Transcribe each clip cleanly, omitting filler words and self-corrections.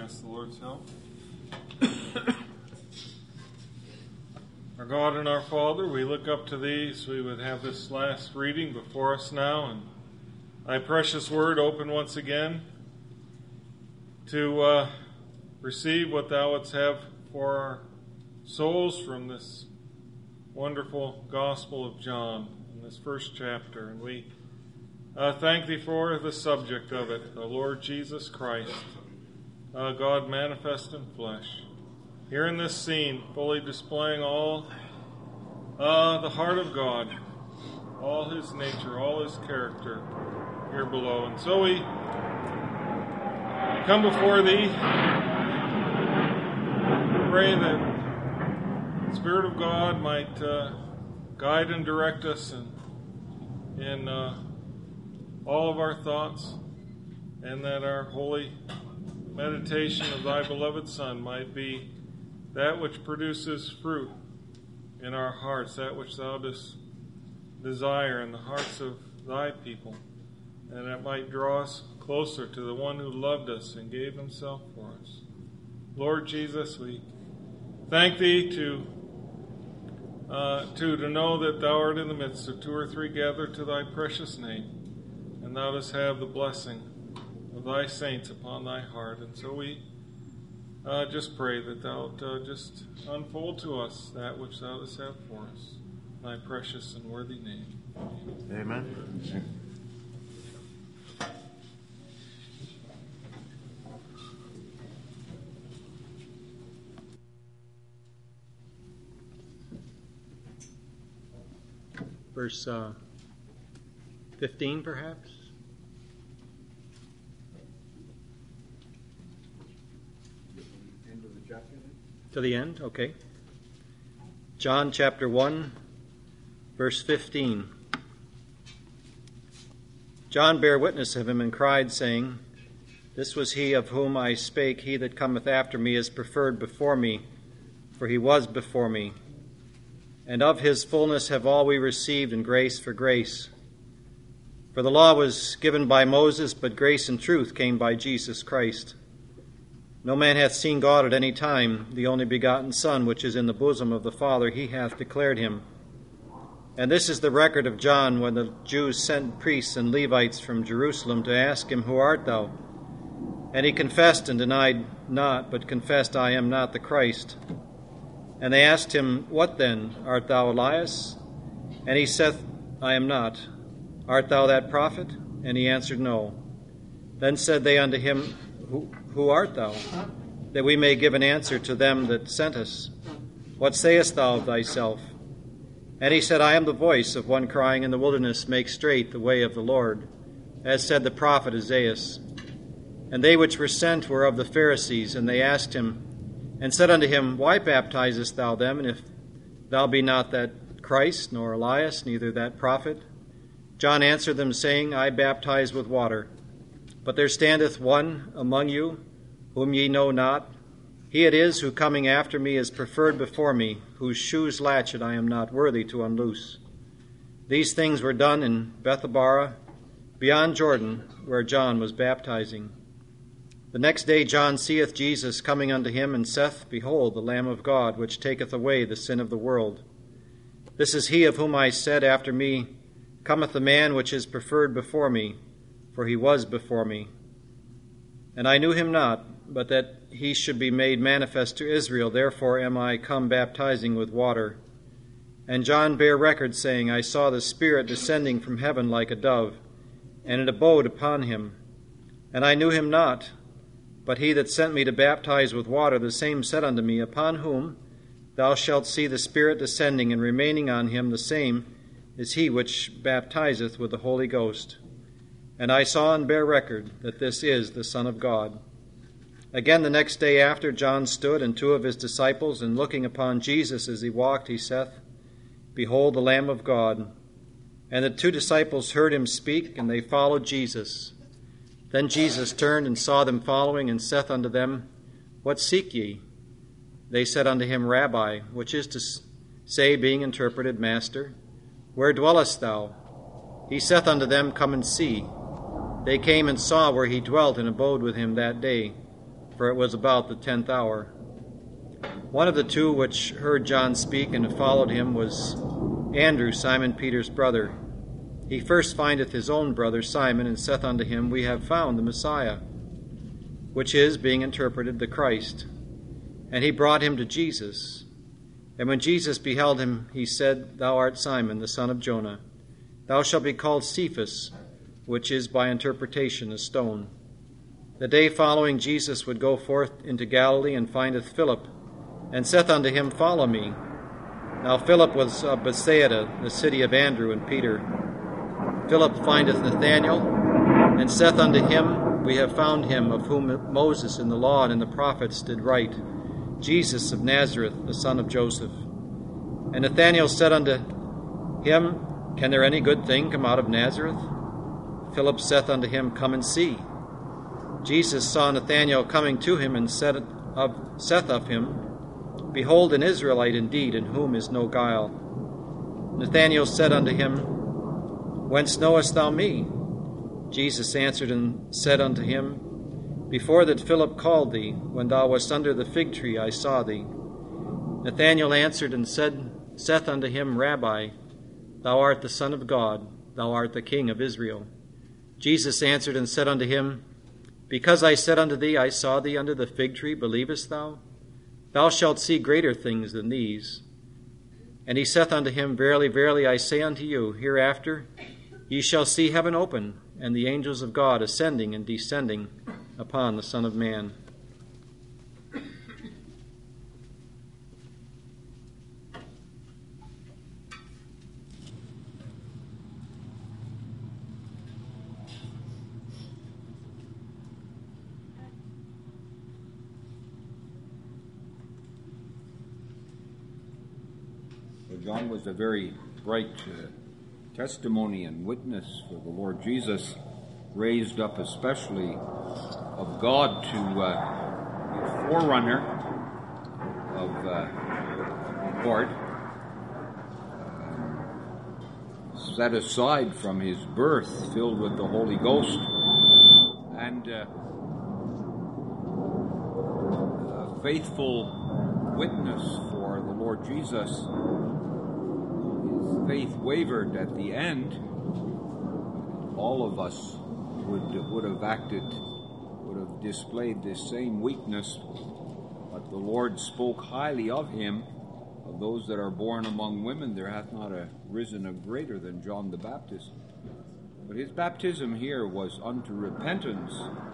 ask the Lord's help. Our God and our Father, we look up to Thee so we would have this last reading before us now, and Thy precious word open once again to receive what Thou wouldst have for our souls from this wonderful Gospel of John in this first chapter. And we thank Thee for the subject of it, the Lord Jesus Christ, God manifest in flesh. Here in this scene, fully displaying all the heart of God, all His nature, all His character here below. And so we come before Thee, pray that the Spirit of God might guide and direct us in all of our thoughts, and that our holy meditation of Thy beloved Son might be that which produces fruit in our hearts, that which Thou dost desire in the hearts of Thy people, and that might draw us closer to the one who loved us and gave Himself for us. Lord Jesus, we thank Thee to know that Thou art in the midst of two or three gathered to Thy precious name, and Thou dost have the blessing of Thy saints upon Thy heart. And so we just pray that Thou just unfold to us that which Thou dost have for us. In Thy precious and worthy name. Amen. Verse 15, perhaps? End of the chapter? To the end? Okay. John chapter 1, verse 15. John bare witness of Him and cried, saying, This was He of whom I spake, He that cometh after me is preferred before me, for He was before me. And of His fullness have all we received, and grace for grace. For the law was given by Moses, but grace and truth came by Jesus Christ. No man hath seen God at any time. The only begotten Son, which is in the bosom of the Father, He hath declared Him. And this is the record of John, when the Jews sent priests and Levites from Jerusalem to ask him, Who art thou? And he confessed and denied not, but confessed, I am not the Christ. And they asked him, What then? Art thou Elias? And he saith, I am not. Art thou that prophet? And he answered, No. Then said they unto him, Who art thou? That we may give an answer to them that sent us. What sayest thou of thyself? And he said, I am the voice of one crying in the wilderness, Make straight the way of the Lord, as said the prophet Isaiah. And they which were sent were of the Pharisees, and they asked him, and said unto him, Why baptizest thou them, and if thou be not that Christ, nor Elias, neither that prophet? John answered them, saying, I baptize with water, but there standeth one among you, whom ye know not. He it is who coming after me is preferred before me, whose shoes latchet I am not worthy to unloose. These things were done in Bethabara, beyond Jordan, where John was baptizing. The next day John seeth Jesus coming unto him, and saith, Behold, the Lamb of God, which taketh away the sin of the world. This is he of whom I said, After me cometh the man which is preferred before me, for he was before me. And I knew him not, but that he should be made manifest to Israel. Therefore am I come baptizing with water. And John bare record, saying, I saw the Spirit descending from heaven like a dove, and it abode upon him. And I knew him not, but he that sent me to baptize with water, the same said unto me, Upon whom thou shalt see the Spirit descending and remaining on him, the same is he which baptizeth with the Holy Ghost. And I saw and bare record that this is the Son of God. Again the next day after, John stood, and two of his disciples, and looking upon Jesus as he walked, he saith, Behold the Lamb of God. And the two disciples heard him speak, and they followed Jesus. Then Jesus turned and saw them following, and saith unto them, What seek ye? They said unto him, Rabbi, which is to say, being interpreted, Master, where dwellest thou? He saith unto them, Come and see. They came and saw where he dwelt, and abode with him that day. for it was about the 10th hour. One of the two which heard John speak and followed him was Andrew, Simon Peter's brother. He first findeth his own brother Simon, and saith unto him, We have found the Messiah, which is, being interpreted, the Christ. And he brought him to Jesus. And when Jesus beheld him, he said, Thou art Simon, the son of Jonah. Thou shalt be called Cephas, which is by interpretation a stone. The day following, Jesus would go forth into Galilee, and findeth Philip, and saith unto him, Follow me. Now Philip was of Bethsaida, the city of Andrew and Peter. Philip findeth Nathanael, and saith unto him, We have found him of whom Moses in the law and in the prophets did write, Jesus of Nazareth, the son of Joseph. And Nathanael said unto him, Can there any good thing come out of Nazareth? Philip saith unto him, Come and see. Jesus saw Nathanael coming to him, and saith of him, Behold, an Israelite indeed, in whom is no guile. Nathanael said unto him, Whence knowest thou me? Jesus answered and said unto him, Before that Philip called thee, when thou wast under the fig tree, I saw thee. Nathanael answered and saith unto him, Rabbi, thou art the Son of God, thou art the King of Israel. Jesus answered and said unto him, Because I said unto thee, I saw thee under the fig tree, believest thou? Thou shalt see greater things than these. And he saith unto him, Verily, verily, I say unto you, hereafter ye shall see heaven open, and the angels of God ascending and descending upon the Son of Man. John was a very bright testimony and witness for the Lord Jesus, raised up especially of God to be forerunner of the Lord, set aside from his birth, filled with the Holy Ghost, and a faithful witness for the Lord Jesus. Faith wavered at the end, all of us would have displayed this same weakness, but the Lord spoke highly of him. Of those that are born among women, there hath not arisen a greater than John the Baptist. But his baptism here was unto repentance.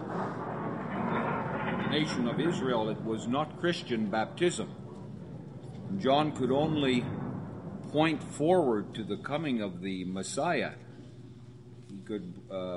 The nation of Israel, it was not Christian baptism. John could only point forward to the coming of the Messiah. He could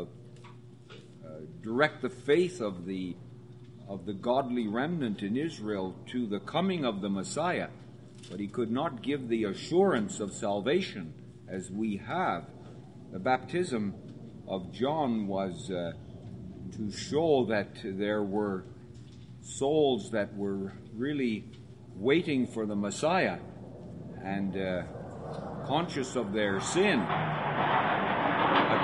direct the faith of the godly remnant in Israel to the coming of the Messiah, but he could not give the assurance of salvation as we have. The baptism of John was to show that there were souls that were really waiting for the Messiah and conscious of their sin, but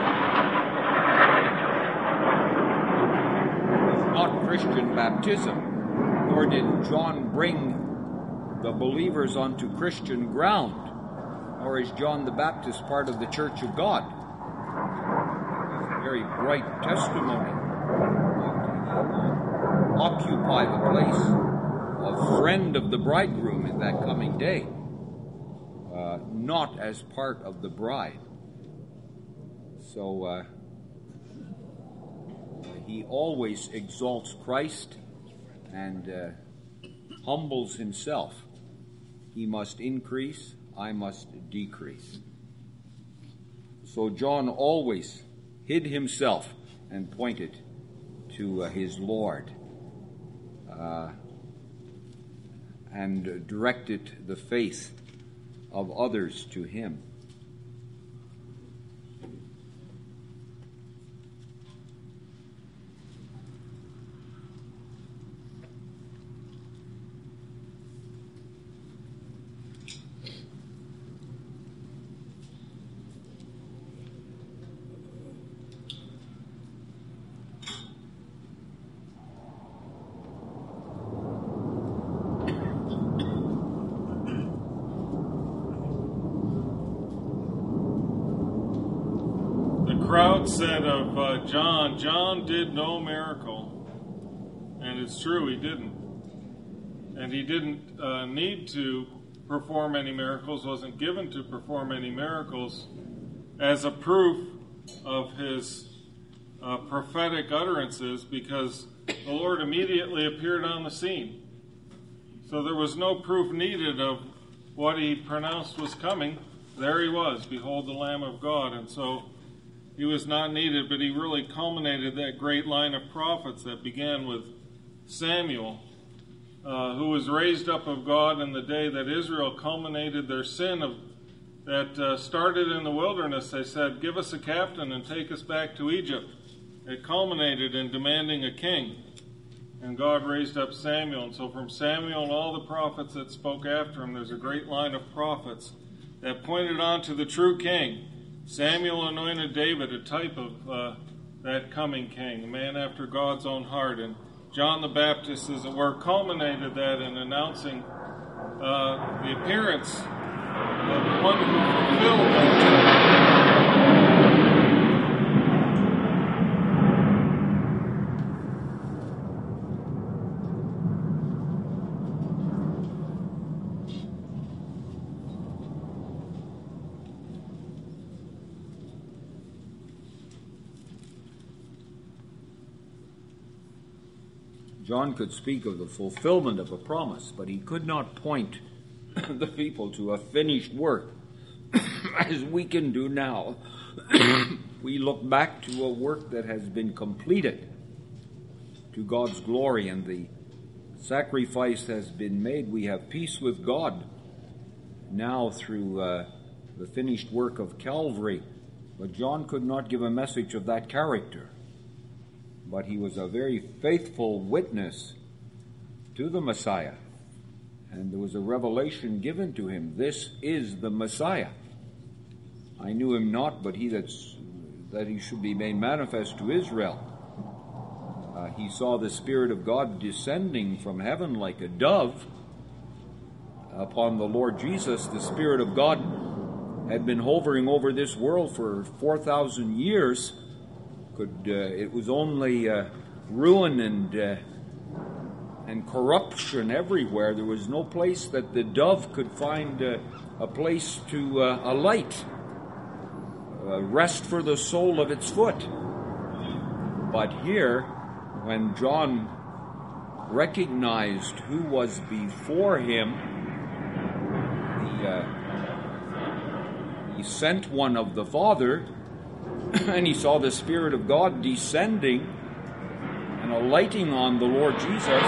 not Christian baptism, nor did John bring the believers onto Christian ground, nor is John the Baptist part of the Church of God. Very bright testimony. Occupy the place of friend of the bridegroom in that coming day. Not as part of the bride. So he always exalts Christ and humbles himself. He must increase, I must decrease. So John always hid himself and pointed to his Lord and directed the faith of others to him. crowd said of John, John did no miracle. And it's true, he didn't. And he didn't need to perform any miracles, wasn't given to perform any miracles as a proof of his prophetic utterances, because the Lord immediately appeared on the scene. So there was no proof needed of what he pronounced was coming. There he was, behold the Lamb of God. And so he was not needed, but he really culminated that great line of prophets that began with Samuel, who was raised up of God in the day that Israel culminated their sin that started in the wilderness. They said, give us a captain and take us back to Egypt. It culminated in demanding a king. And God raised up Samuel. And so from Samuel and all the prophets that spoke after him, there's a great line of prophets that pointed on to the true king. Samuel anointed David, a type of that coming king, a man after God's own heart. And John the Baptist, as it were, culminated that in announcing the appearance of the one who fulfilled that. John could speak of the fulfillment of a promise, but he could not point the people to a finished work as we can do now. We look back to a work that has been completed to God's glory, and the sacrifice has been made. We have peace with God now through the finished work of Calvary. But John could not give a message of that character. But he was a very faithful witness to the Messiah. And there was a revelation given to him. This is the Messiah. I knew him not, but that he should be made manifest to Israel. He saw the Spirit of God descending from heaven like a dove upon the Lord Jesus. The Spirit of God had been hovering over this world for 4,000 years. It was only ruin and corruption everywhere. There was no place that the dove could find a place to alight, rest for the sole of its foot. But here, when John recognized who was before him, he sent one of the Father, and he saw the Spirit of God descending and alighting on the Lord Jesus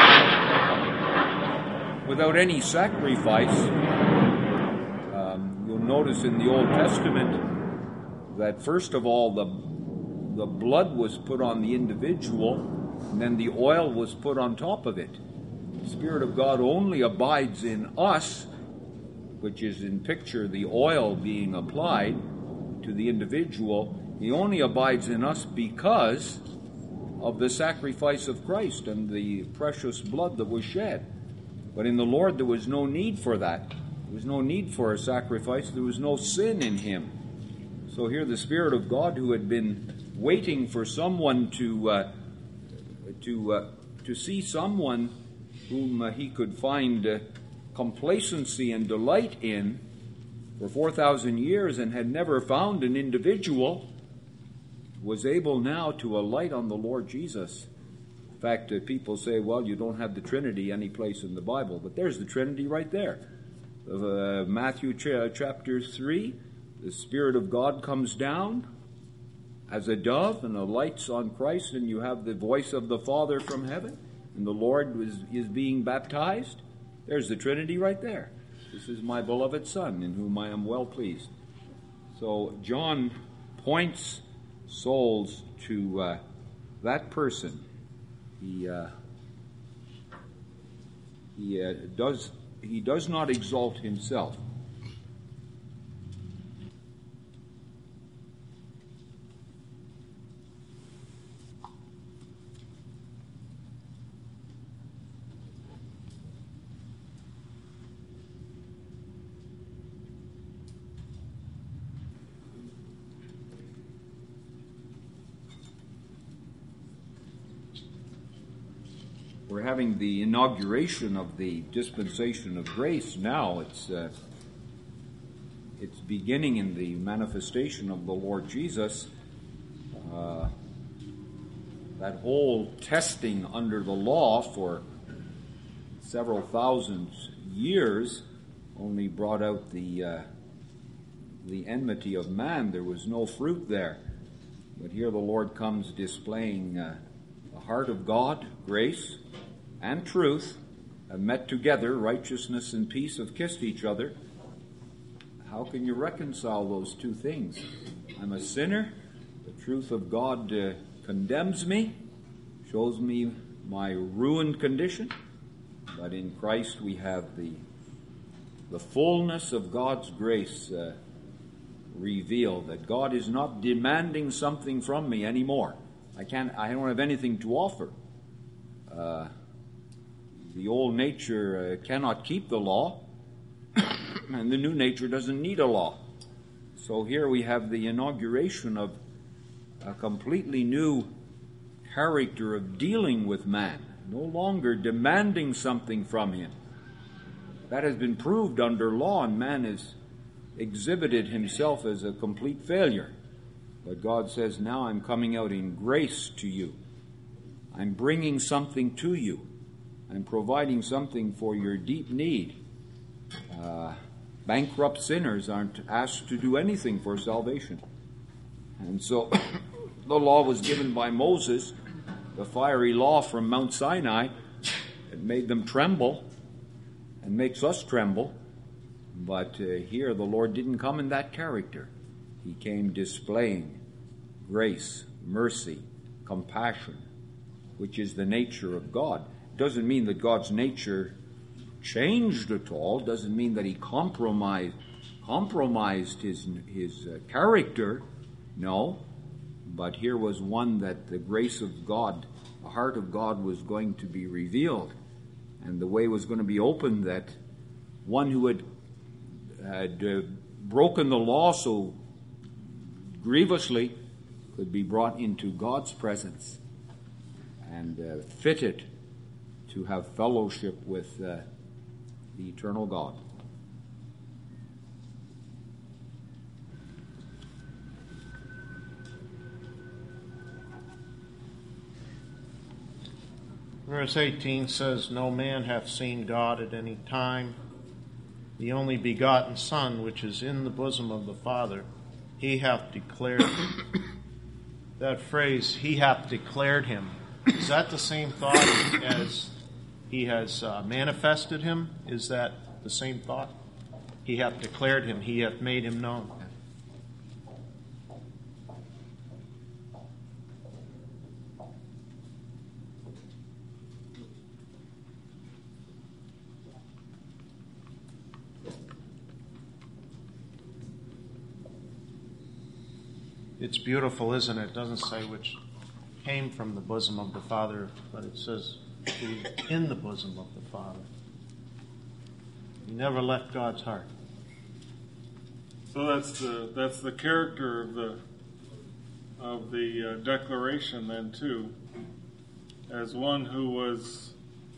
without any sacrifice. You'll notice in the Old Testament that first of all the blood was put on the individual, and then the oil was put on top of it. The Spirit of God only abides in us, which is in picture the oil being applied to the individual. He only abides in us because of the sacrifice of Christ and the precious blood that was shed. But in the Lord there was no need for that. There was no need for a sacrifice. There was no sin in him. So here the Spirit of God, who had been waiting for someone to see someone whom he could find complacency and delight in for 4,000 years and had never found an individual, was able now to alight on the Lord Jesus. In fact, people say, well, you don't have the Trinity any place in the Bible, but there's the Trinity right there. Matthew chapter 3, the Spirit of God comes down as a dove and alights on Christ, and you have the voice of the Father from heaven, and the Lord is being baptized. There's the Trinity right there. This is my beloved Son, in whom I am well pleased. So John points souls to that person. He does not exalt himself. We're having the inauguration of the dispensation of grace now. It's beginning in the manifestation of the Lord Jesus. That whole testing under the law for several thousand years only brought out the enmity of man. There was no fruit there. But here the Lord comes displaying the heart of God, grace and truth have met together. Righteousness and peace have kissed each other. How can you reconcile those two things? I'm a sinner. The truth of God condemns me, shows me my ruined condition. But in Christ we have the fullness of God's grace revealed, that God is not demanding something from me anymore. I don't have anything to offer. The old nature cannot keep the law, and the new nature doesn't need a law. So here we have the inauguration of a completely new character of dealing with man, no longer demanding something from him. That has been proved under law, and man has exhibited himself as a complete failure. But God says, now I'm coming out in grace to you. I'm bringing something to you. I'm providing something for your deep need. Bankrupt sinners aren't asked to do anything for salvation. And so the law was given by Moses, the fiery law from Mount Sinai. It made them tremble and makes us tremble. But here the Lord didn't come in that character. He came displaying grace, mercy, compassion, which is the nature of God. It doesn't mean that God's nature changed at all. It doesn't mean that he compromised his character. No. But here was one that the grace of God, the heart of God was going to be revealed. And the way was going to be opened that one who had broken the law so grievously could be brought into God's presence and fitted to have fellowship with the eternal God. Verse 18 says, "No man hath seen God at any time. The only begotten Son, which is in the bosom of the Father, he hath declared him." That phrase, "he hath declared him," is that the same thought as he has manifested him? Is that the same thought? He hath declared him, he hath made him known. It's beautiful, isn't it? It doesn't say which came from the bosom of the Father, but it says who is in the bosom of the Father. He never left God's heart. So that's the character of the declaration then too, as one who was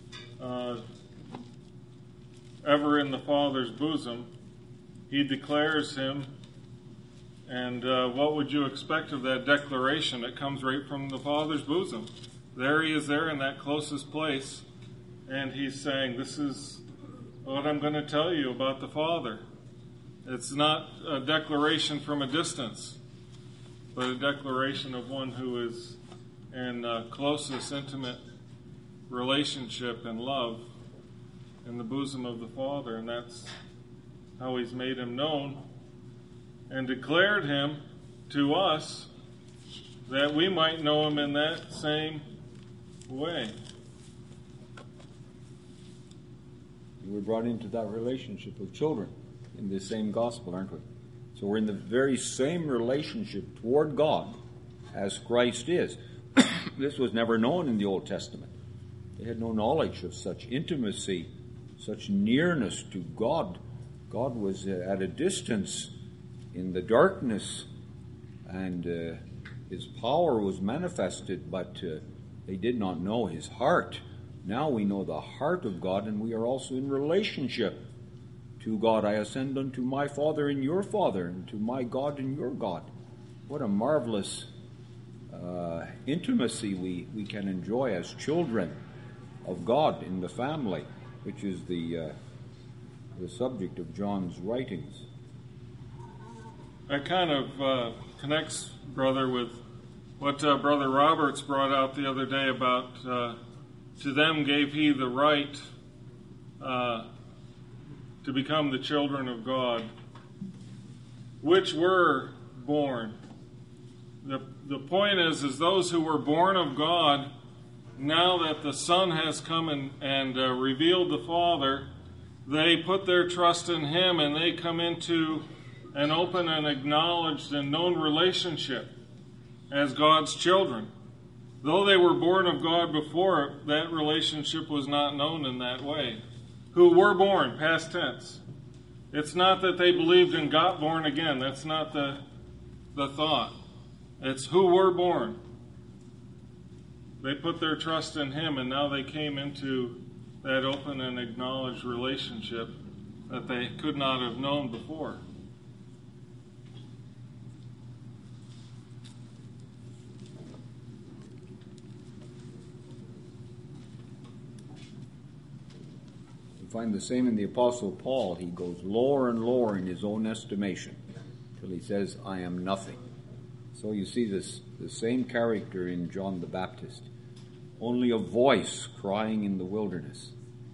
ever in the Father's bosom. He declares him. And what would you expect of that declaration? It comes right from the Father's bosom. There he is there in that closest place. And he's saying, this is what I'm going to tell you about the Father. It's not a declaration from a distance, but a declaration of one who is in closest, intimate relationship and love in the bosom of the Father. And that's how he's made him known and declared him to us that we might know him in that same way. We're brought into that relationship of children in the same gospel, aren't we? So we're in the very same relationship toward God as Christ is. This was never known in the Old Testament. They had no knowledge of such intimacy, such nearness to God. God was at a distance in the darkness, and his power was manifested, but they did not know his heart. Now we know the heart of God, and we are also in relationship to God. I ascend unto my Father and your Father, and to my God and your God. What a marvelous intimacy we can enjoy as children of God in the family, which is the subject of John's writings. That kind of connects, brother, with what Brother Roberts brought out the other day about to them gave he the right to become the children of God, which were born. The point is those who were born of God, now that the Son has come and revealed the Father, they put their trust in Him, and they come into an open and acknowledged and known relationship as God's children. Though they were born of God before, that relationship was not known in that way. Who were born, past tense. It's not that they believed and got born again. That's not the thought. It's who were born. They put their trust in Him, and now they came into that open and acknowledged relationship that they could not have known before. We find the same in the Apostle Paul. He goes lower and lower in his own estimation till he says, I am nothing. So you see the same character in John the Baptist. Only a voice crying in the wilderness.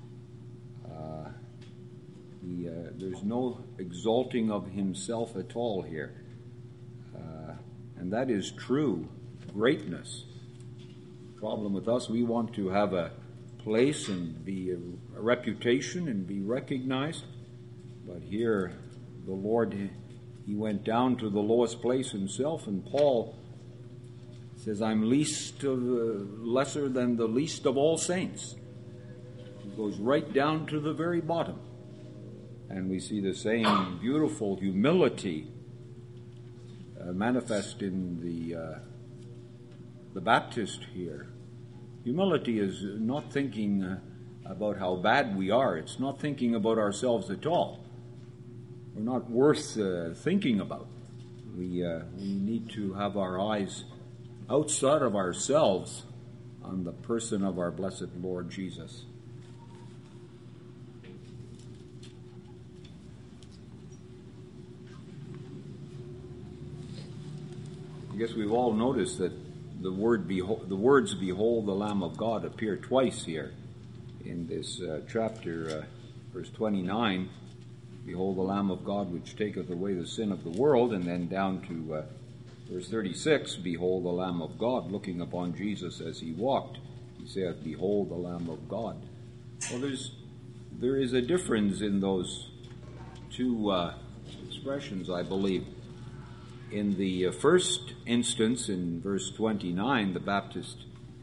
There's no exalting of himself at all here. And that is true greatness. The problem with us, we want to have a place and be a reputation and be recognized. But here, the Lord, He went down to the lowest place Himself, and Paul says, I'm lesser than the least of all saints. He goes right down to the very bottom. And we see the same beautiful humility manifest in the Baptist here. Humility is not thinking about how bad we are. It's not thinking about ourselves at all. We're not worth thinking about. We need to have our eyes outside of ourselves on the person of our blessed Lord Jesus. I guess we've all noticed that the words "Behold the Lamb of God" appear twice here in this chapter, verse 29. Behold the Lamb of God which taketh away the sin of the world, and then down to verse 36, behold the Lamb of God, looking upon Jesus as He walked. He saith, behold the Lamb of God. Well, there is a difference in those two expressions, I believe. In the first instance, in verse 29, the Baptist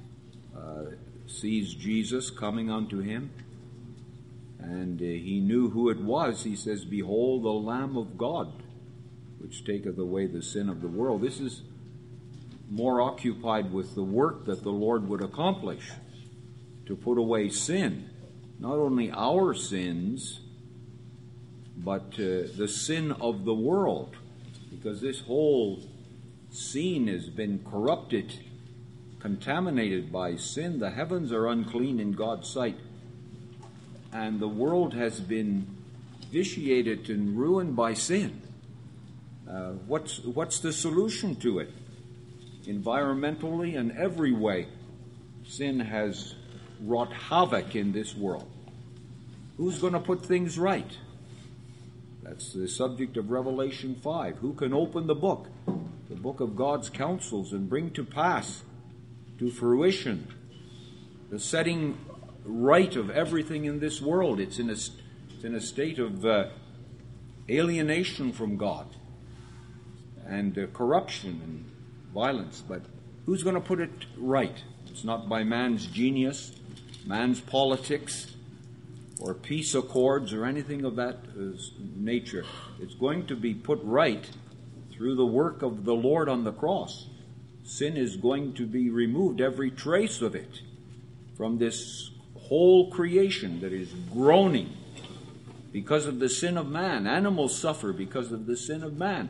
sees Jesus coming unto him, and he knew who it was. He says, behold the Lamb of God, which taketh away the sin of the world. This is more occupied with the work that the Lord would accomplish to put away sin. Not only our sins, but the sin of the world. Because this whole scene has been corrupted, contaminated by sin. The heavens are unclean in God's sight. And the world has been vitiated and ruined by sin. What's the solution to it? Environmentally and every way, sin has wrought havoc in this world. Who's going to put things right? That's the subject of Revelation 5. Who can open the book of God's counsels, and bring to pass, to fruition, the setting right of everything in this world? It's in a state of alienation from God and corruption and violence. But who's going to put it right? It's not by man's genius, man's politics, or peace accords, or anything of that nature. It's going to be put right through the work of the Lord on the cross. Sin is going to be removed, every trace of it, from this whole creation that is groaning because of the sin of man. Animals suffer because of the sin of man.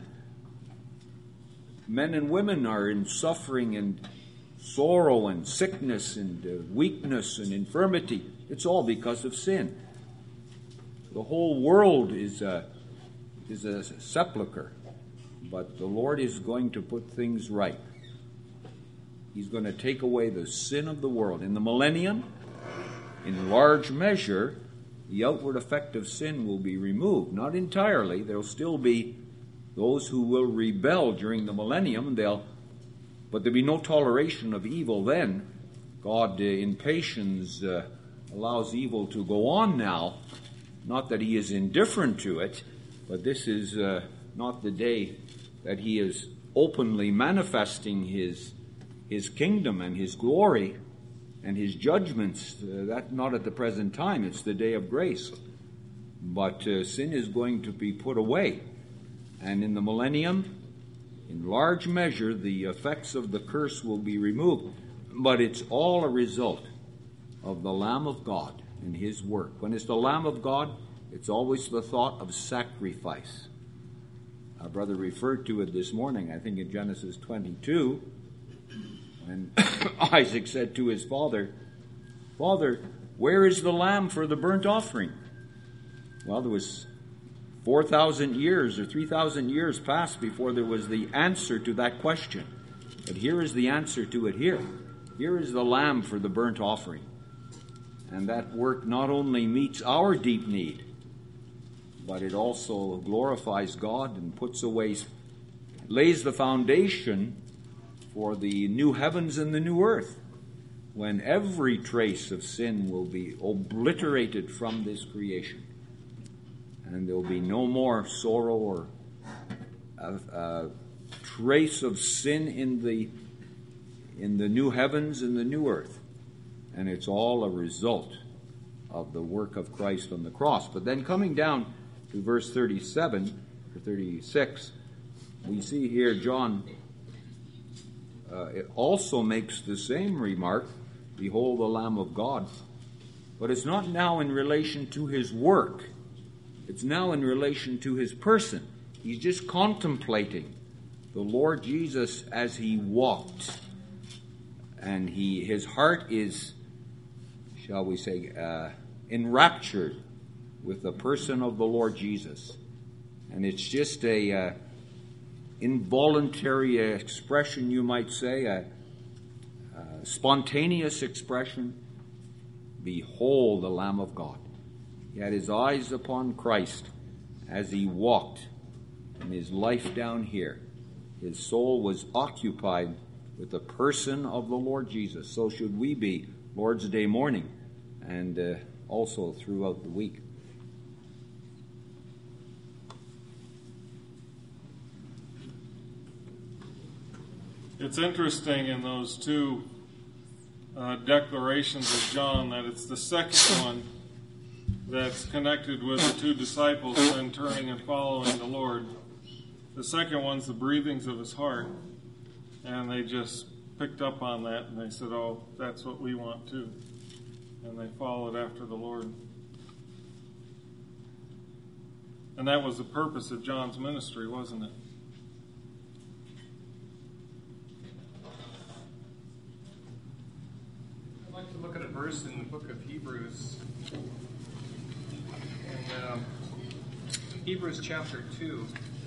Men and women are in suffering and sorrow and sickness and weakness and infirmity. It's all because of sin. The whole world is a sepulcher, but the Lord is going to put things right. He's going to take away the sin of the world. In the millennium, in large measure, the outward effect of sin will be removed. Not entirely. There will still be those who will rebel during the millennium, but there'll be no toleration of evil then. God, in patience, allows evil to go on now. Not that he is indifferent to it, but this is not the day that he is openly manifesting his kingdom and his glory and his judgments. That not at the present time. It's the day of grace. But sin is going to be put away. And in the millennium, in large measure, the effects of the curse will be removed. But it's all a result of the Lamb of God and his work. When it's the Lamb of God, it's always the thought of sacrifice. Our brother referred to it this morning, I think in Genesis 22, when Isaac said to his father, "Father, where is the lamb for the burnt offering?" Well, there was 4,000 years or 3,000 years passed before there was the answer to that question. But here is the answer to it here. Here is the lamb for the burnt offering. And that work not only meets our deep need, but it also glorifies God and lays the foundation for the new heavens and the new earth, when every trace of sin will be obliterated from this creation. And there will be no more sorrow or trace of sin in the new heavens and the new earth. And it's all a result of the work of Christ on the cross. But then coming down to verse 37 or 36, we see here John it also makes the same remark, "Behold the Lamb of God." But it's not now in relation to his work. It's now in relation to his person. He's just contemplating the Lord Jesus as he walked. And his heart is, shall we say, enraptured with the person of the Lord Jesus. And it's just a involuntary expression, you might say, a spontaneous expression. Behold the Lamb of God. He had his eyes upon Christ as he walked in his life down here. His soul was occupied with the person of the Lord Jesus. So should we be Lord's Day morning and also throughout the week. It's interesting in those two declarations of John that it's the second one that's connected with the two disciples then turning and following the Lord. The second one's the breathings of his heart, and they just picked up on that and they said, "Oh, that's what we want too," and they followed after the Lord. And that was the purpose of John's ministry, wasn't it? I'd like to look at a verse in the book of Hebrews. In Hebrews chapter 2.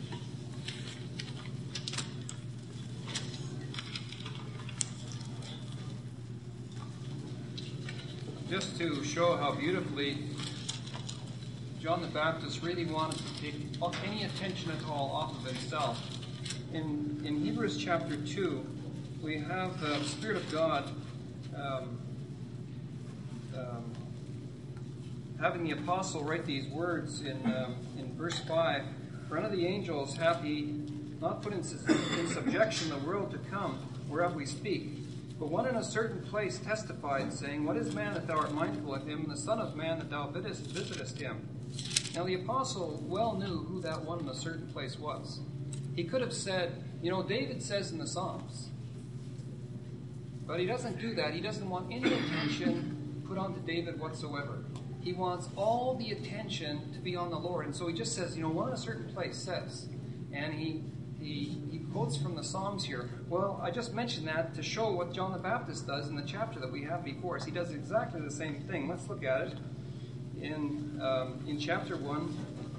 Just to show how beautifully John the Baptist really wanted to take any attention at all off of himself. In Hebrews chapter 2, we have the Spirit of God having the apostle write these words in verse 5. "For none of the angels hath he not put in subjection the world to come, whereof we speak. But one in a certain place testified, saying, What is man that thou art mindful of him, and the Son of man that thou visitest him? Now the apostle well knew who that one in a certain place was. He could have said, David says in the Psalms. But he doesn't do that. He doesn't want any attention put onto David whatsoever. He wants all the attention to be on the Lord. And so he just says, what a certain place says. And he quotes from the Psalms here. Well, I just mentioned that to show what John the Baptist does in the chapter that we have before us. He does exactly the same thing. Let's look at it in chapter 1.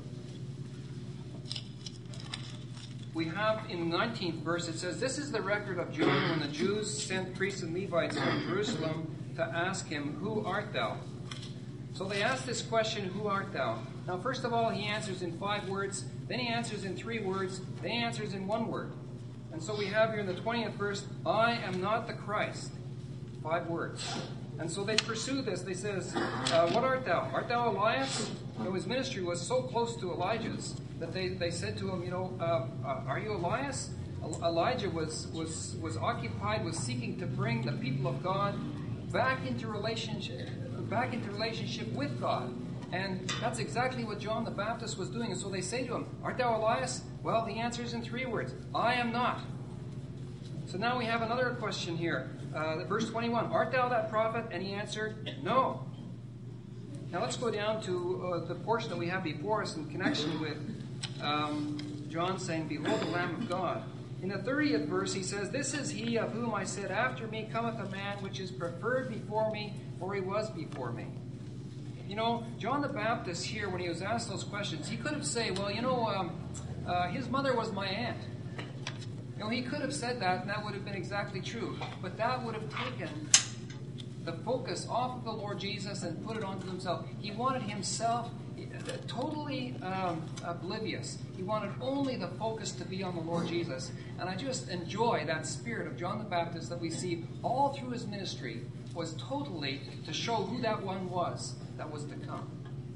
We have in the 19th verse, it says, "This is the record of John when the Jews sent priests and Levites from Jerusalem to ask him, 'Who art thou?'" So they ask this question, "Who art thou?" Now, first of all, he answers in 5 words. Then he answers in 3 words. Then he answers in 1 word. And so we have here in the 20th verse, "I am not the Christ." 5 words. And so they pursue this. They says, "What art thou? Art thou Elias?" His ministry was so close to Elijah's that they said to him, "Are you Elias?" Elijah was occupied with seeking to bring the people of God back into relationship with God. And that's exactly what John the Baptist was doing. And so they say to him, "Art thou Elias?" Well, the answer is in 3 words, "I am not." So now we have another question here. Verse 21, "Art thou that prophet?" And he answered, "No." Now let's go down to the portion that we have before us in connection with John saying, "Behold the Lamb of God." In the 30th verse he says, "This is he of whom I said, After me cometh a man which is preferred before me, for he was before me." John the Baptist here, when he was asked those questions, he could have said, his mother was my aunt. He could have said that, and that would have been exactly true. But that would have taken the focus off of the Lord Jesus and put it onto himself. He wanted himself totally oblivious. He wanted only the focus to be on the Lord Jesus. And I just enjoy that spirit of John the Baptist that we see all through his ministry, was totally to show who that one was that was to come.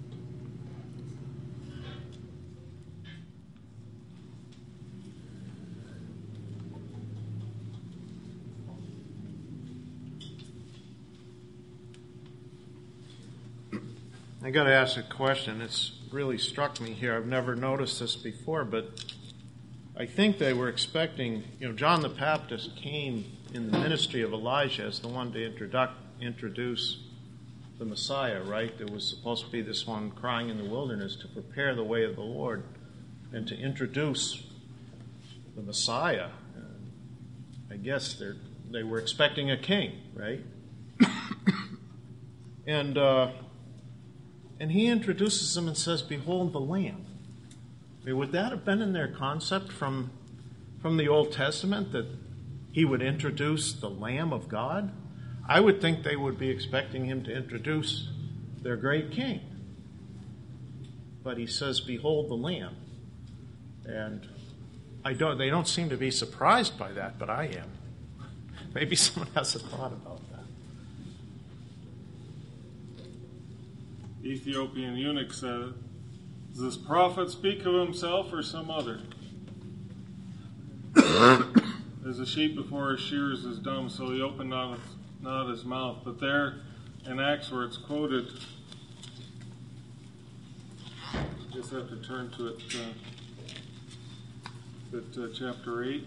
I got to ask a question. It's really struck me here. I've never noticed this before, but I think they were expecting, John the Baptist came in the ministry of Elijah as the one to introduce the Messiah, right? There was supposed to be this one crying in the wilderness to prepare the way of the Lord and to introduce the Messiah. I guess they were expecting a king, right? And he introduces them and says, "Behold the Lamb." Would that have been in their concept from the Old Testament, that he would introduce the Lamb of God? I would think they would be expecting him to introduce their great king. But he says, "Behold the Lamb." And they don't seem to be surprised by that, but I am. Maybe someone has a thought about that. Ethiopian eunuch said, "Does this prophet speak of himself or some other? As a sheep before his shearers is dumb, so he opened not his mouth." But there in Acts where it's quoted, you just have to turn to it, chapter 8.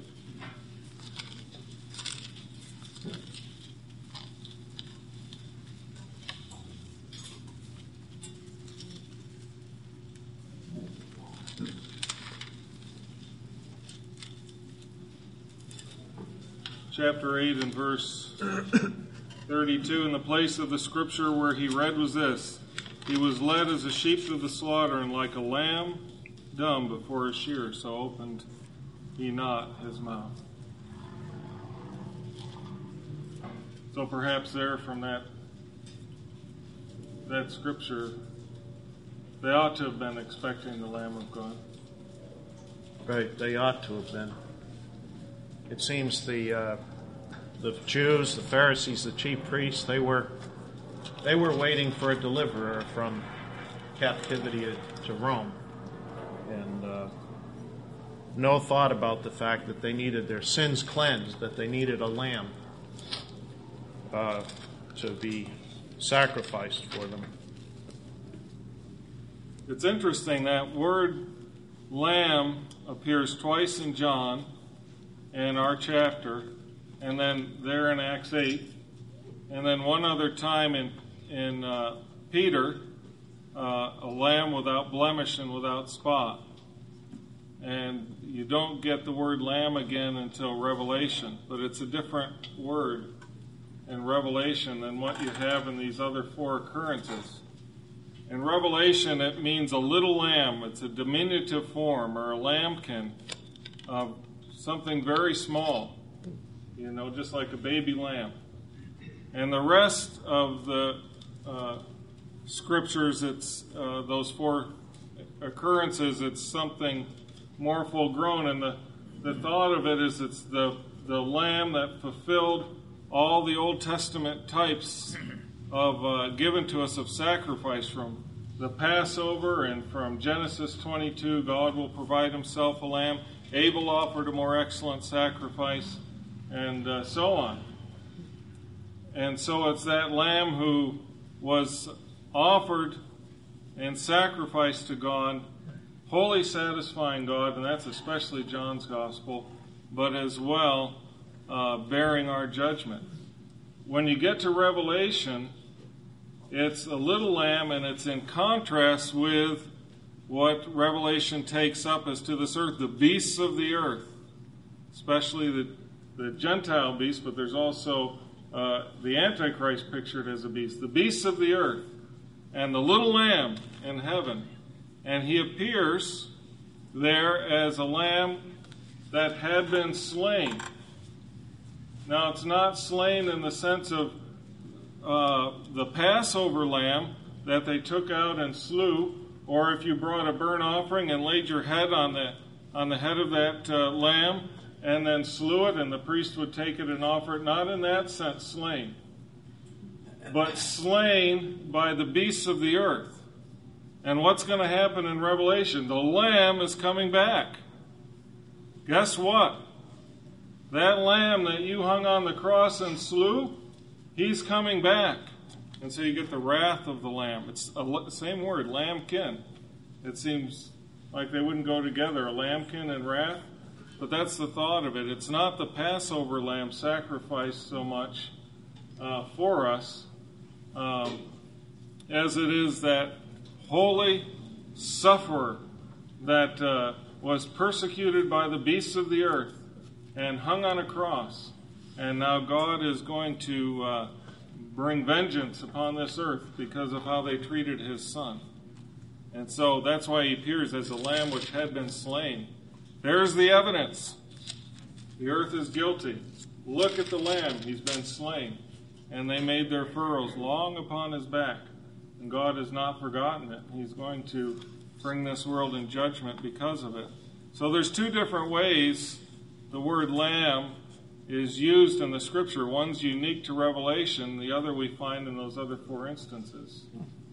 Chapter 8 and verse 32, "In the place of the scripture where he read was this, He was led as a sheep to the slaughter, and like a lamb dumb before his shearer, so opened he not his mouth." So perhaps there from that scripture, they ought to have been expecting the Lamb of God. Right, they ought to have been. It seems the Jews, the Pharisees, the chief priests, they were waiting for a deliverer from captivity to Rome, and no thought about the fact that they needed their sins cleansed, that they needed a lamb to be sacrificed for them. It's interesting that word lamb appears twice in John in our chapter, and then there in Acts 8, and then one other time in in Peter, a lamb without blemish and without spot. And you don't get the word lamb again until Revelation, but it's a different word in Revelation than what you have in these other four occurrences. In Revelation, it means a little lamb. It's a diminutive form, or a lambkin, of something very small, just like a baby lamb. And the rest of the scriptures, it's those four occurrences, it's something more full grown, and the thought of it is it's the lamb that fulfilled all the Old Testament types of given to us of sacrifice, from the Passover and from Genesis 22. God will provide himself a lamb. Abel offered a more excellent sacrifice, and so on. And so it's that lamb who was offered and sacrificed to God, wholly satisfying God, and that's especially John's gospel, but as well bearing our judgment. When you get to Revelation, it's a little lamb, and it's in contrast with what Revelation takes up as to this earth, the beasts of the earth, especially the Gentile beasts, but there's also the Antichrist pictured as a beast, the beasts of the earth, and the little lamb in heaven. And he appears there as a lamb that had been slain. Now, it's not slain in the sense of the Passover lamb that they took out and slew, or if you brought a burnt offering and laid your head on the head of that lamb and then slew it, and the priest would take it and offer it. Not in that sense slain, but slain by the beasts of the earth. And what's going to happen in Revelation? The lamb is coming back. Guess what? That lamb that you hung on the cross and slew, he's coming back. And so you get the wrath of the lamb. It's the same word, lambkin. It seems like they wouldn't go together, a lambkin and wrath. But that's the thought of it. It's not the Passover lamb sacrificed so much for us as it is that holy sufferer that was persecuted by the beasts of the earth and hung on a cross. And now God is going to bring vengeance upon this earth because of how they treated his son. And so that's why he appears as a lamb which had been slain. There's the evidence. The earth is guilty. Look at the lamb. He's been slain. And they made their furrows long upon his back. And God has not forgotten it. He's going to bring this world in judgment because of it. So there's two different ways the word lamb is used in the scripture. One's unique to Revelation. The other we find in those other four instances.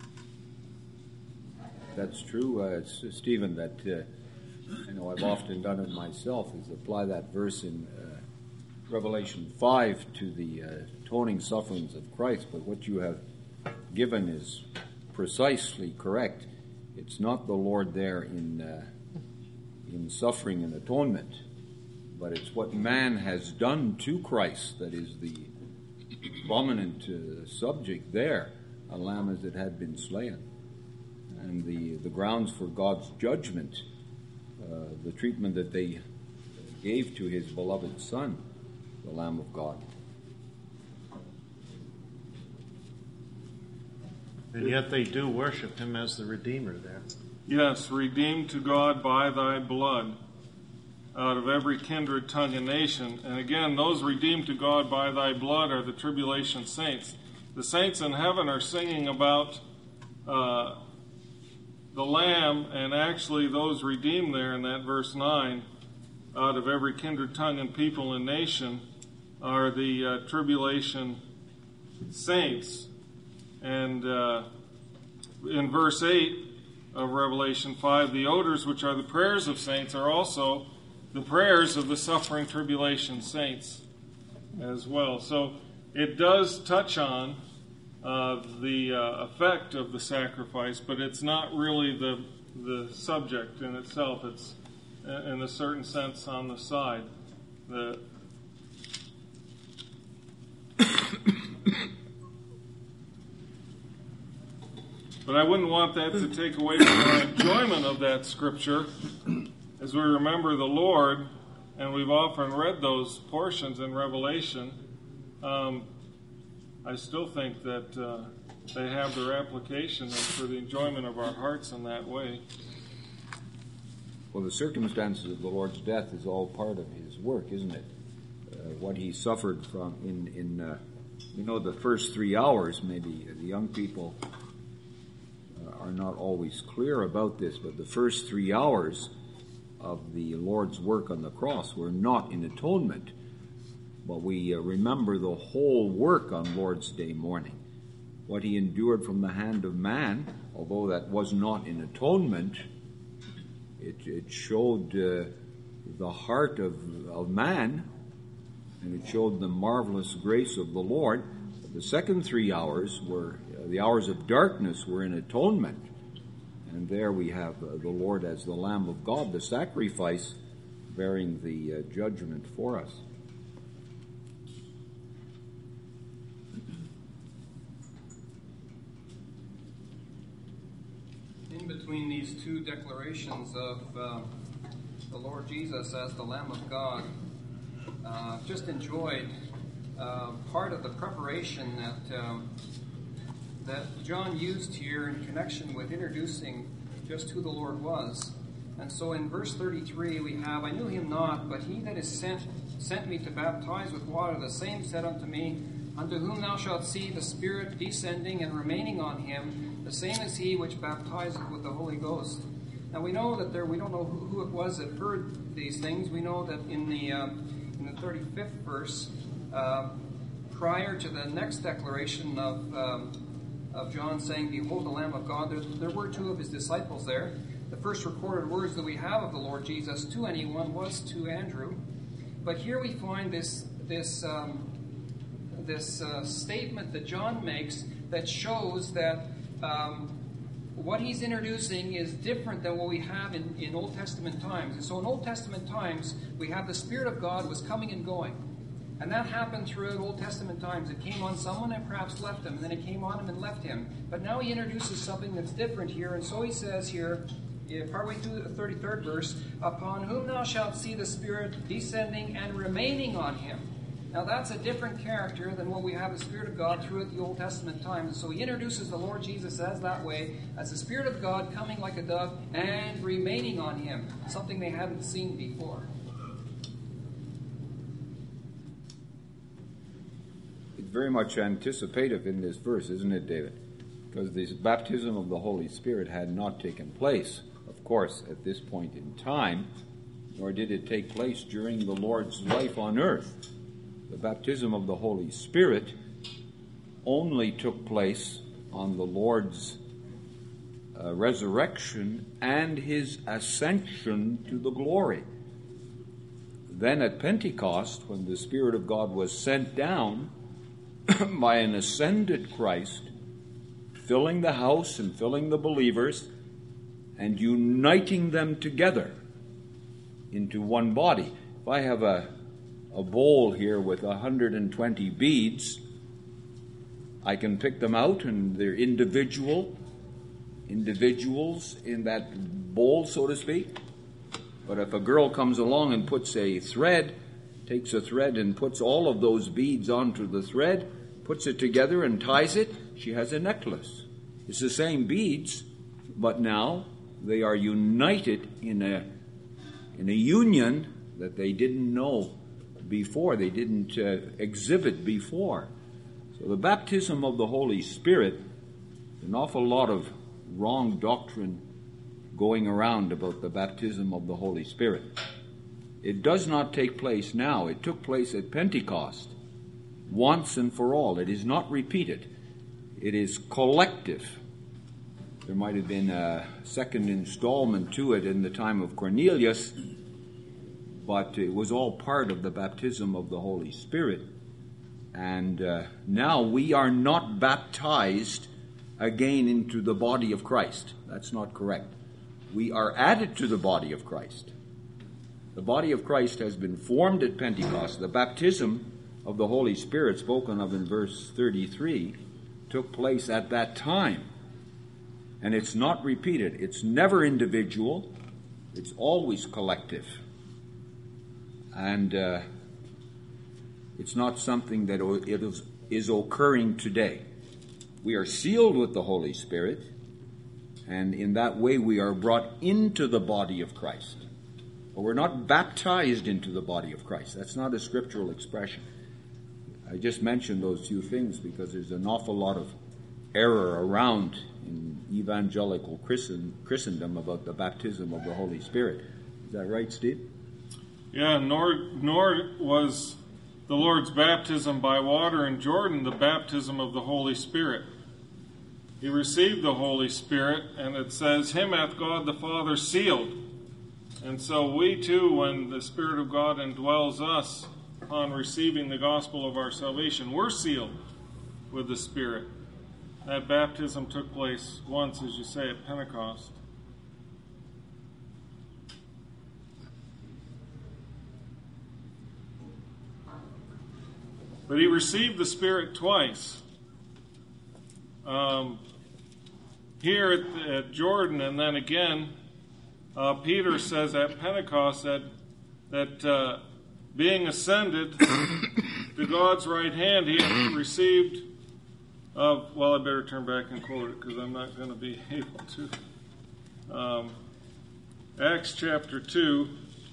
That's true, Stephen, that I've often done it myself, is apply that verse in Revelation 5 to the atoning sufferings of Christ. But what you have given is precisely correct. It's not the Lord there in suffering and atonement, but it's what man has done to Christ that is the prominent subject there, a lamb as it had been slain. And the grounds for God's judgment, the treatment that they gave to his beloved Son, the Lamb of God. And yet they do worship him as the Redeemer there. Yes, redeemed to God by thy blood, out of every kindred, tongue, and nation. And again, those redeemed to God by thy blood are the tribulation saints. The saints in heaven are singing about the Lamb, and actually those redeemed there in that verse 9, out of every kindred, tongue, and people and nation, are the tribulation saints. And in verse 8 of Revelation 5, the odors, which are the prayers of saints, are also the prayers of the suffering tribulation saints as well. So it does touch on the effect of the sacrifice, but it's not really the subject in itself. It's, in a certain sense, on the side. But I wouldn't want that to take away from our enjoyment of that scripture as we remember the Lord, and we've often read those portions in Revelation. I still think that they have their application and for the enjoyment of our hearts in that way. Well, the circumstances of the Lord's death is all part of his work, isn't it? What he suffered from in the first 3 hours, maybe the young people are not always clear about this, but the first 3 hours of the Lord's work on the cross were not in atonement, but we remember the whole work on Lord's Day morning. What he endured from the hand of man, although that was not in atonement, it showed the heart of man, and it showed the marvelous grace of the Lord. The second 3 hours were the hours of darkness were in atonement, and there we have the Lord as the Lamb of God, the sacrifice, bearing the judgment for us. In between these two declarations of the Lord Jesus as the Lamb of God, just enjoyed part of the preparation that John used here in connection with introducing just who the Lord was. And so in verse 33 we have, I knew him not, but he that is sent me to baptize with water, the same said unto me, unto whom thou shalt see the Spirit descending and remaining on him, the same is he which baptizeth with the Holy Ghost. Now we know that we don't know who it was that heard these things. We know that in the 35th verse, prior to the next declaration of John saying, behold the Lamb of God, there were two of his disciples there. The first recorded words that we have of the Lord Jesus to anyone was to Andrew. But here we find this statement that John makes that shows that what he's introducing is different than what we have in Old Testament times. And so in Old Testament times, we have the Spirit of God was coming and going. And that happened throughout Old Testament times. It came on someone and perhaps left him, and then it came on him and left him. But now he introduces something that's different here, and so he says here, partway through the 33rd verse, upon whom thou shalt see the Spirit descending and remaining on him. Now that's a different character than what we have the Spirit of God throughout the Old Testament times. And so he introduces the Lord Jesus as that way, as the Spirit of God coming like a dove and remaining on him, something they hadn't seen before. It's very much anticipative in this verse, isn't it, David? Because this baptism of the Holy Spirit had not taken place, of course, at this point in time, nor did it take place during the Lord's life on earth. The baptism of the Holy Spirit only took place on the Lord's resurrection and his ascension to the glory. Then at Pentecost, when the Spirit of God was sent down by an ascended Christ, filling the house and filling the believers and uniting them together into one body. If I have a bowl here with 120 beads, I can pick them out and they're individuals in that bowl, so to speak. But if a girl comes along and takes a thread and puts all of those beads onto the thread, puts it together and ties it, she has a necklace. It's the same beads, but now they are united in a union that they didn't know before, they didn't exhibit before. So the baptism of the Holy Spirit, an awful lot of wrong doctrine going around about the baptism of the Holy Spirit. It does not take place now. It took place at Pentecost, once and for all. It is not repeated. It is collective. There might have been a second installment to it in the time of Cornelius, but it was all part of the baptism of the Holy Spirit. And now we are not baptized again into the body of Christ. That's not correct. We are added to the body of Christ. The body of Christ has been formed at Pentecost. The baptism of the Holy Spirit spoken of in verse 33 took place at that time. and it's not repeated. It's never individual. It's always collective. And it's not something that is occurring today. We are sealed with the Holy Spirit, and in that way we are brought into the body of Christ. But we're not baptized into the body of Christ. That's not a scriptural expression. I just mentioned those two things because there's an awful lot of error around in evangelical Christendom about the baptism of the Holy Spirit. Is that right, Steve? Yeah, nor was the Lord's baptism by water in Jordan the baptism of the Holy Spirit. He received the Holy Spirit, and it says, "Him hath God the Father sealed." And so we too, when the Spirit of God indwells us upon receiving the gospel of our salvation, we're sealed with the Spirit. That baptism took place once, as you say, at Pentecost. But he received the Spirit twice. Here at Jordan, and then again, Peter says at Pentecost that being ascended to God's right hand, he had received well, I better turn back and quote it because I'm not going to be able to. Acts chapter 2.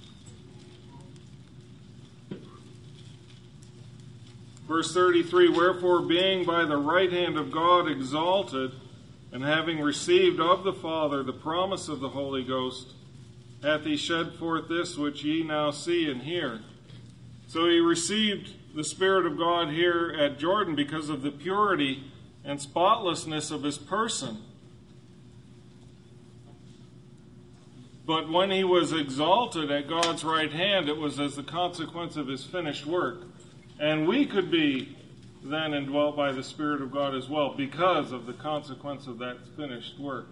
Verse 33, "Wherefore, being by the right hand of God exalted, and having received of the Father the promise of the Holy Ghost, hath he shed forth this which ye now see and hear." So he received the Spirit of God here at Jordan because of the purity and spotlessness of his person. But when he was exalted at God's right hand, it was as the consequence of his finished work. And we could be then indwelt by the Spirit of God as well because of the consequence of that finished work.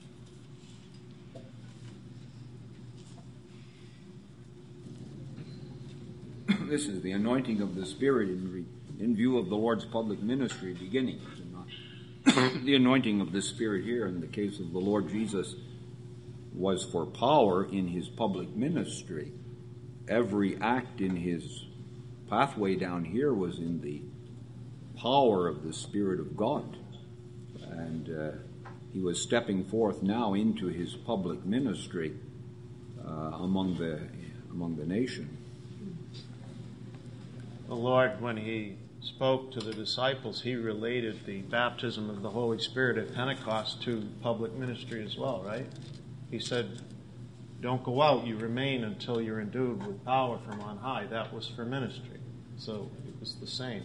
This is the anointing of the Spirit in view of the Lord's public ministry beginning. The anointing of the Spirit here in the case of the Lord Jesus was for power in his public ministry. Every act in his pathway down here was in the power of the Spirit of God. And he was stepping forth now into his public ministry among the nation. The Lord, when he spoke to the disciples, he related the baptism of the Holy Spirit at Pentecost to public ministry as well, right? He said, "Don't go out, you remain until you're endued with power from on high." That was for ministry. So it was the same.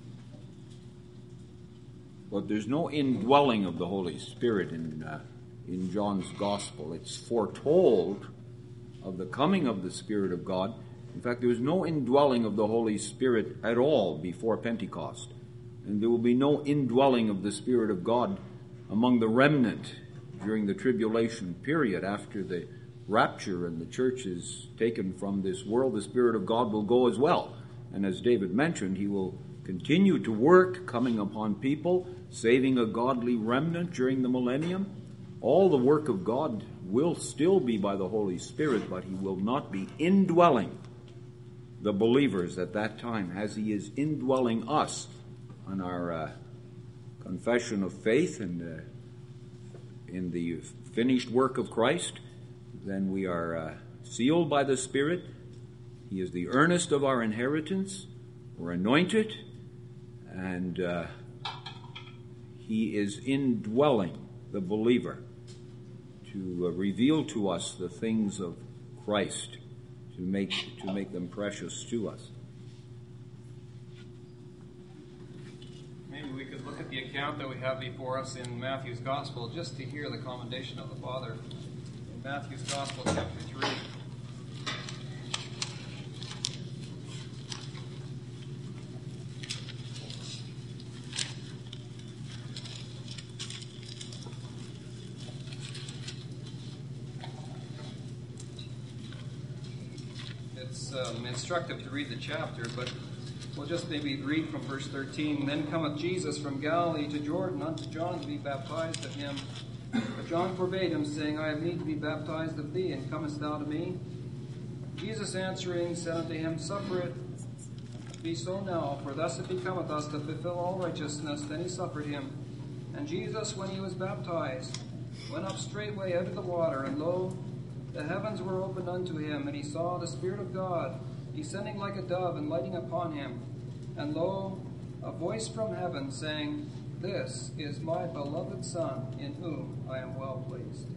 But there's no indwelling of the Holy Spirit in John's Gospel. It's foretold of the coming of the Spirit of God. In fact, there was no indwelling of the Holy Spirit at all before Pentecost. And there will be no indwelling of the Spirit of God among the remnant during the tribulation period. After the rapture and the church is taken from this world, the Spirit of God will go as well. And as David mentioned, he will continue to work, coming upon people, saving a godly remnant during the millennium. All the work of God will still be by the Holy Spirit, but he will not be indwelling the believers at that time as he is indwelling us on our confession of faith and in the finished work of Christ. Then we are sealed by the Spirit. He is the earnest of our inheritance. We're anointed, and he is indwelling the believer to reveal to us the things of Christ, to make them precious to us. Maybe we could look at the account that we have before us in Matthew's Gospel just to hear the commendation of the Father. In Matthew's Gospel, chapter 3. It's instructive to read the chapter, but we'll just maybe read from verse 13. "Then cometh Jesus from Galilee to Jordan unto John to be baptized of him. But John forbade him, saying, I have need to be baptized of thee, and comest thou to me? Jesus answering said unto him, Suffer it be so now, for thus it becometh us to fulfill all righteousness. Then he suffered him. And Jesus, when he was baptized, went up straightway out of the water, and lo, the heavens were opened unto him, and he saw the Spirit of God descending like a dove and lighting upon him. And lo, a voice from heaven saying, This is my beloved Son, in whom I am well pleased.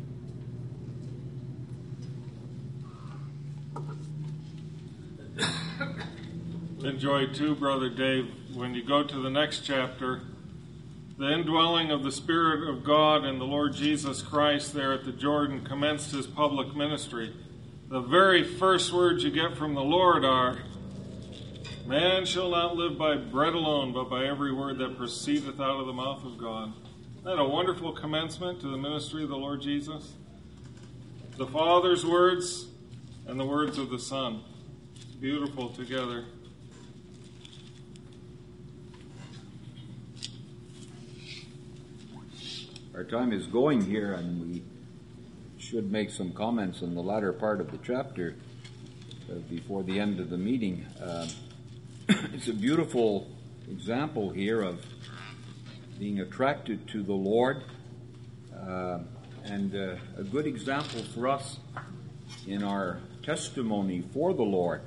Enjoy too, Brother Dave, when you go to the next chapter, the indwelling of the Spirit of God and the Lord Jesus Christ there at the Jordan commenced his public ministry. The very first words you get from the Lord are, Man shall not live by bread alone, but by every word that proceedeth out of the mouth of God. Isn't that a wonderful commencement to the ministry of the Lord Jesus? The Father's words and the words of the Son. Beautiful together. Our time is going here, and we should make some comments on the latter part of the chapter before the end of the meeting. It's a beautiful example here of being attracted to the Lord, and a good example for us in our testimony for the Lord.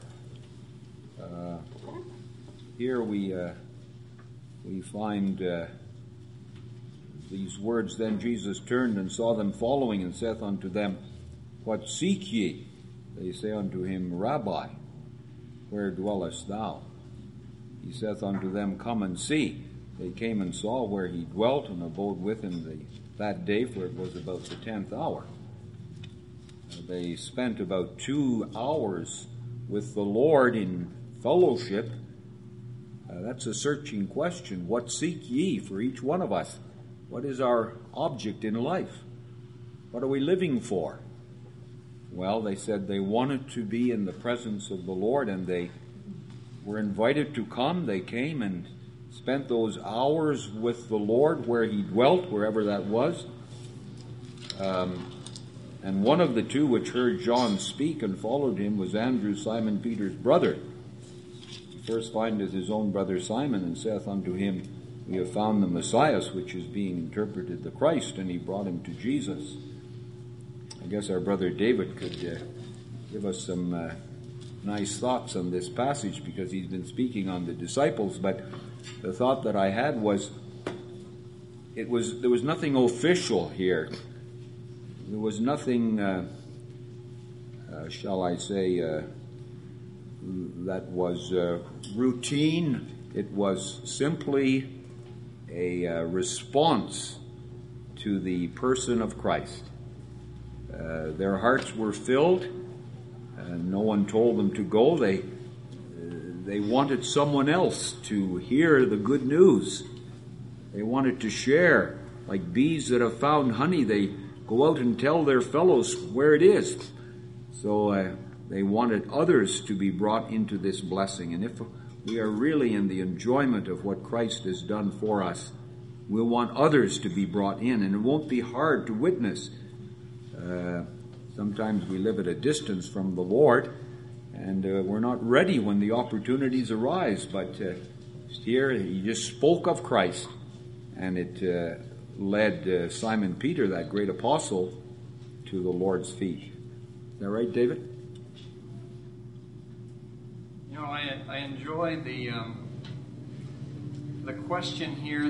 Here we find these words, Then Jesus turned and saw them following, and saith unto them, What seek ye? They say unto him, Rabbi, where dwellest thou? He saith unto them, Come and see. They came and saw where he dwelt, and abode with him that day, for it was about the 10th hour. They spent about 2 hours with the Lord in fellowship. That's a searching question. What seek ye for each one of us? What is our object in life? What are we living for? Well, they said they wanted to be in the presence of the Lord, and they were invited to come. They came and spent those hours with the Lord where he dwelt, wherever that was. And one of the two which heard John speak and followed him was Andrew, Simon Peter's brother. He first findeth his own brother Simon, and saith unto him, We have found the Messiah, which is being interpreted the Christ, and he brought him to Jesus. I guess our brother David could give us some nice thoughts on this passage, because he's been speaking on the disciples, but the thought that I had was, there was nothing official here. There was nothing, shall I say, that was routine. It was simply a response to the person of Christ. Their hearts were filled. No one told them to go. They wanted someone else to hear the good news. They wanted to share. Like bees that have found honey, they go out and tell their fellows where it is. So they wanted others to be brought into this blessing. And if we are really in the enjoyment of what Christ has done for us, we'll want others to be brought in. And it won't be hard to witness. Sometimes we live at a distance from the Lord, and we're not ready when the opportunities arise. But here he just spoke of Christ, and it led Simon Peter, that great apostle, to the Lord's feet. Is that right, David? You know, I enjoy the question here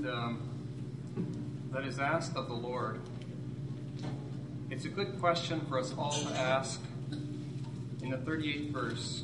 that is asked of the Lord. It's a good question for us all to ask in the 38th verse.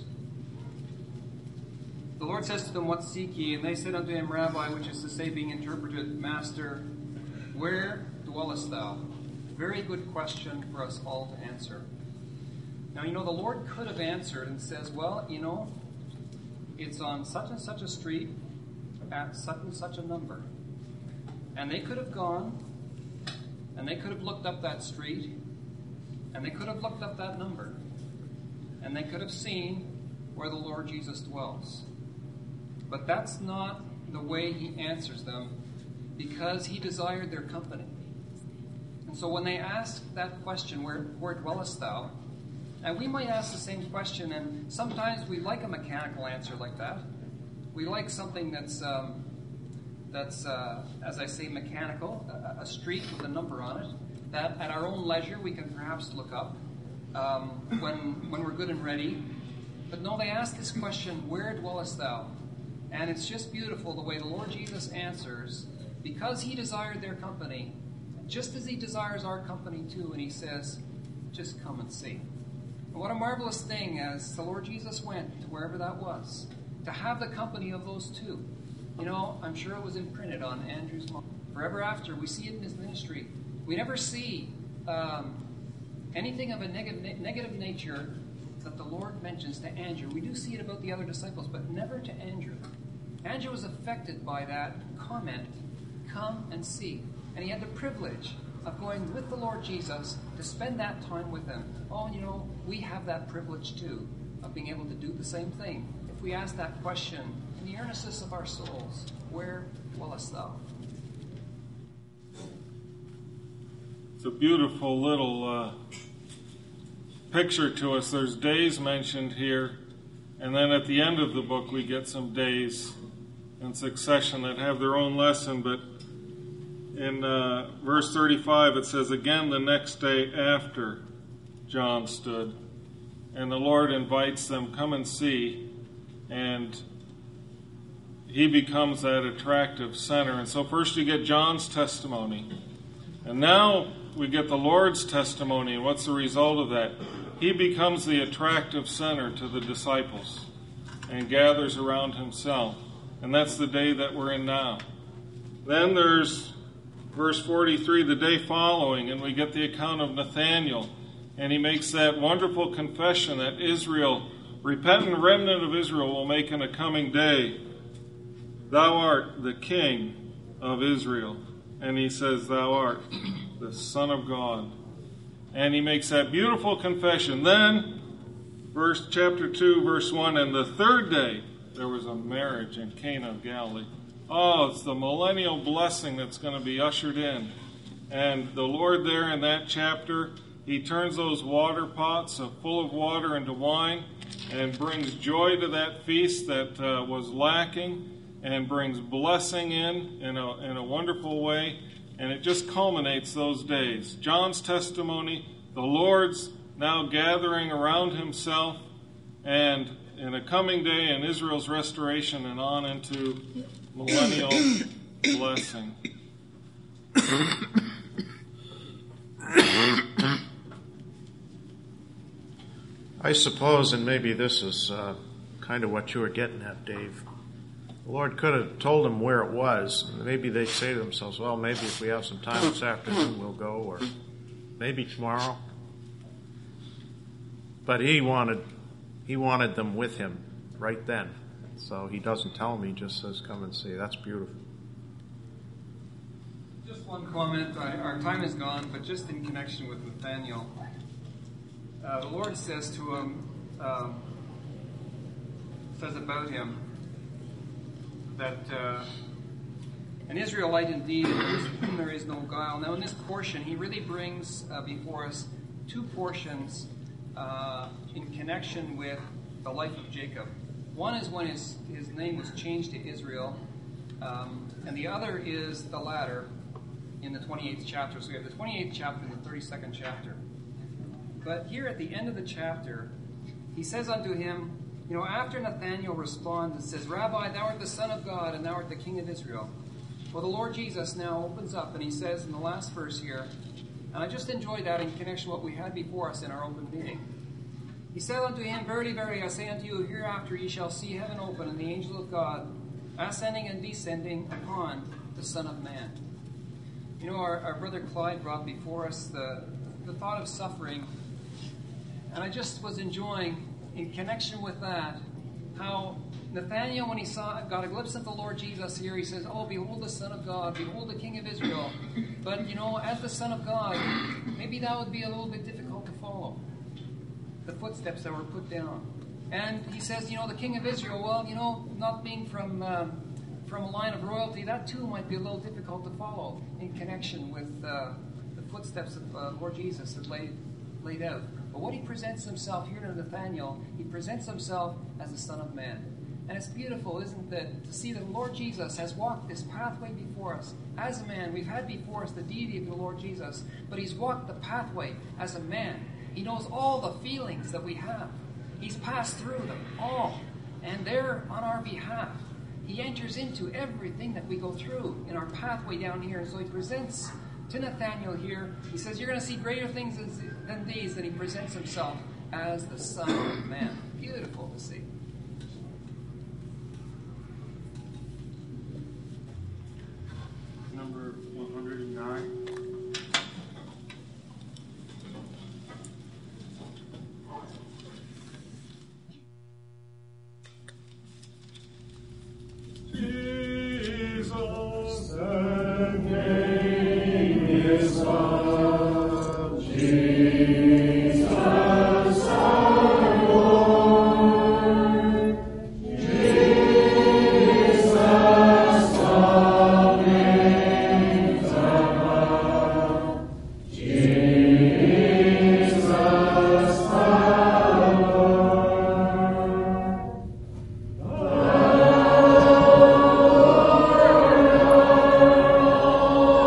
The Lord says to them, What seek ye? And they said unto him, Rabbi, which is to say, being interpreted, Master, where dwellest thou? Very good question for us all to answer. Now, the Lord could have answered and says, well, it's on such and such a street at such and such a number. And they could have gone, and they could have looked up that street, and they could have looked up that number, and they could have seen where the Lord Jesus dwells. But that's not the way he answers them, because he desired their company. And so when they ask that question, where dwellest thou? And we might ask the same question, and sometimes we like a mechanical answer like that. We like something that's as I say, mechanical, a street with a number on it, that at our own leisure we can perhaps look up when we're good and ready. But no, they ask this question, where dwellest thou? And it's just beautiful the way the Lord Jesus answers, because he desired their company, just as he desires our company too, and he says, just come and see. And what a marvelous thing as the Lord Jesus went to wherever that was, to have the company of those two. You know, I'm sure it was imprinted on Andrew's mind. Forever after, we see it in his ministry. We never see anything of a negative nature that the Lord mentions to Andrew. We do see it about the other disciples, but never to Andrew. Andrew was affected by that comment, come and see. And he had the privilege of going with the Lord Jesus to spend that time with him. Oh, you know, we have that privilege too, of being able to do the same thing. If we ask that question in the earnestness of our souls, where dwellest thou? It's a beautiful little picture to us. There's days mentioned here, and then at the end of the book we get some days in succession that have their own lesson. But in verse 35 it says, again the next day after John stood, and the Lord invites them, come and see, and he becomes that attractive center. And so first you get John's testimony, and now we get the Lord's testimony. And what's the result of that? He becomes the attractive center to the disciples and gathers around himself. And that's the day that we're in now. Then there's verse 43, the day following, and we get the account of Nathanael. And he makes that wonderful confession that Israel, repentant remnant of Israel, will make in a coming day. Thou art the King of Israel. And he says, thou art the Son of God. And he makes that beautiful confession. Then, chapter 2, verse 1, and the third day there was a marriage in Cana of Galilee. Oh, it's the millennial blessing that's going to be ushered in. And the Lord there in that chapter, he turns those water pots full of water into wine and brings joy to that feast that was lacking, and brings blessing in a wonderful way. And it just culminates those days. John's testimony, the Lord's now gathering around himself, and in a coming day in Israel's restoration, and on into millennial blessing. I suppose, and maybe this is kind of what you were getting at, Dave, the Lord could have told them where it was. Maybe they say to themselves, well, maybe if we have some time this afternoon, we'll go, or maybe tomorrow. But he wanted them with him right then. So he doesn't tell them, he just says, come and see. That's beautiful. Just one comment. Our time is gone, but just in connection with Nathanael, the Lord says to him, says about him, that an Israelite indeed, in whom there is no guile. Now in this portion, he really brings before us two portions in connection with the life of Jacob. One is when his name was changed to Israel, and the other is the latter in the 28th chapter. So we have the 28th chapter and the 32nd chapter. But here at the end of the chapter, he says unto him, you know, after Nathanael responds and says, Rabbi, thou art the Son of God, and thou art the King of Israel. Well, the Lord Jesus now opens up, and he says in the last verse here, and I just enjoyed that in connection with what we had before us in our open meeting. He said unto him, Verily, verily, I say unto you, hereafter ye shall see heaven open, and the angels of God ascending and descending upon the Son of Man. You know, our brother Clyde brought before us the thought of suffering, and I just was enjoying, in connection with that, how Nathanael, when he got a glimpse of the Lord Jesus here, he says, oh, behold the Son of God, behold the King of Israel. But, you know, as the Son of God, maybe that would be a little bit difficult to follow, the footsteps that were put down. And he says, you know, the King of Israel, well, you know, not being from a line of royalty, that too might be a little difficult to follow in connection with the footsteps of Lord Jesus had laid out. But what he presents himself here to Nathanael, he presents himself as the Son of Man. And it's beautiful, isn't it, to see that the Lord Jesus has walked this pathway before us. As a man, we've had before us the deity of the Lord Jesus, but he's walked the pathway as a man. He knows all the feelings that we have. He's passed through them all, and there on our behalf. He enters into everything that we go through in our pathway down here. And so he presents to Nathanael here, he says, you're going to see greater things than these, that he presents himself as the Son of Man. Beautiful to see. Number 109. Jesus, the name is love. Jesus, our Lord. Jesus, the names above. Jesus, our Lord.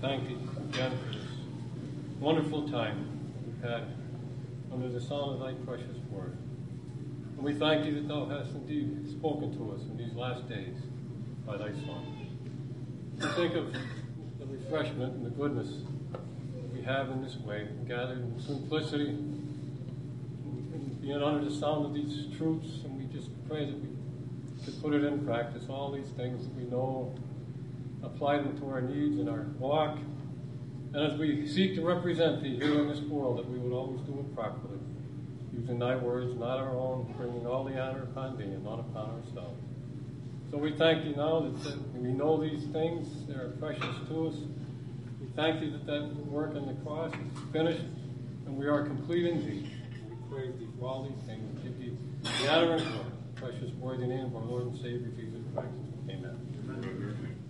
thank thee again for this wonderful time we've had under the sound of thy precious word. And we thank thee that thou hast indeed spoken to us in these last days by thy Son. We think of the refreshment and the goodness we have in this way, gathered in simplicity, and being under the sound of these truths, and we just pray that we could put it in practice, all these things that we know, apply them to our needs and our walk, and as we seek to represent thee here in this world, that we would always do it properly, using thy words, not our own, bringing all the honor upon thee and not upon ourselves. So we thank thee now that we know these things, they are precious to us. We thank thee that work on the cross is finished, and we are complete in thee. And we praise thee for all these things, and give thee the honor and glory. Precious worthy name of our Lord and Savior Jesus Christ. Amen.